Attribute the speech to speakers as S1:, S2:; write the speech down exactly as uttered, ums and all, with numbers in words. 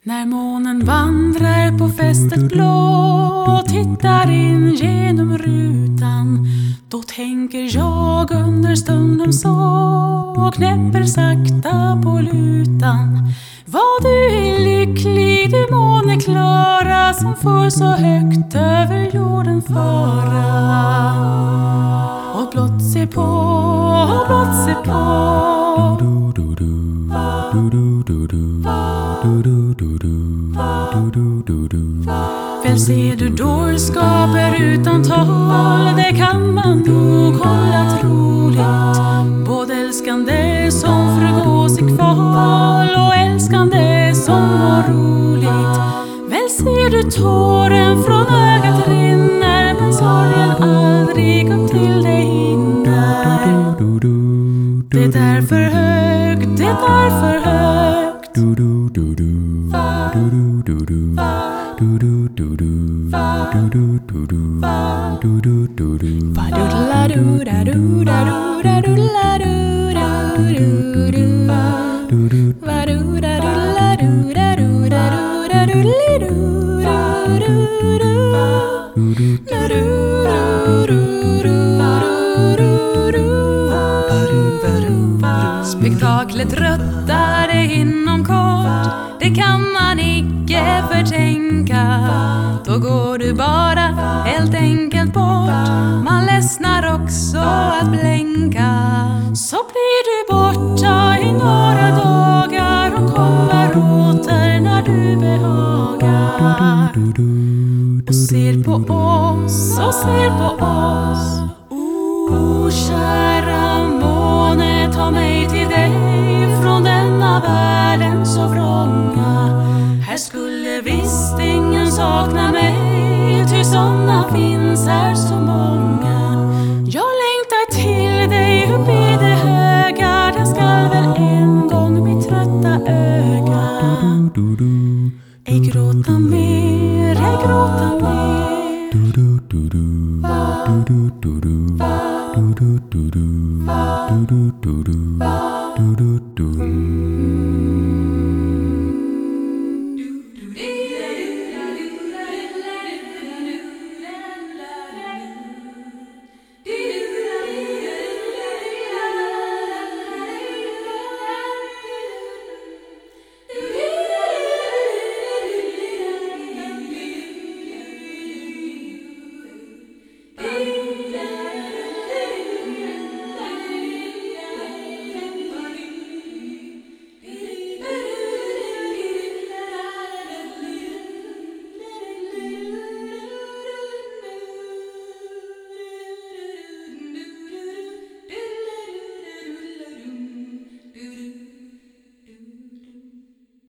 S1: När månen vandrar på fästet blå och tittar in genom rutan, då tänker jag under stunden så och knäpper sakta på lutan. Vad du är lycklig, du måne klara, som får så högt över jorden fara. Och blott se på, och blott se på. Väl ser du dårskaper utan tal, det kan man nog hålla troligt. Både älskande som förgås i kval och älskande som var roligt. Väl ser du tåren från ögat rinner, men sorgen aldrig upp till dig hinner. Det är för högt, det är för högt. Spektaklet tröttare inom kort, det kan man icke förtänka. Då går du bara helt enkelt bort, man ledsnar också att blänka. Så blir du borta i några dagar och kommer åter när du behagar. Och ser på oss, och ser på oss. O kära måne, ta mig till dig från denna världen så vrånga. Här skulle visst ingen sakna mig.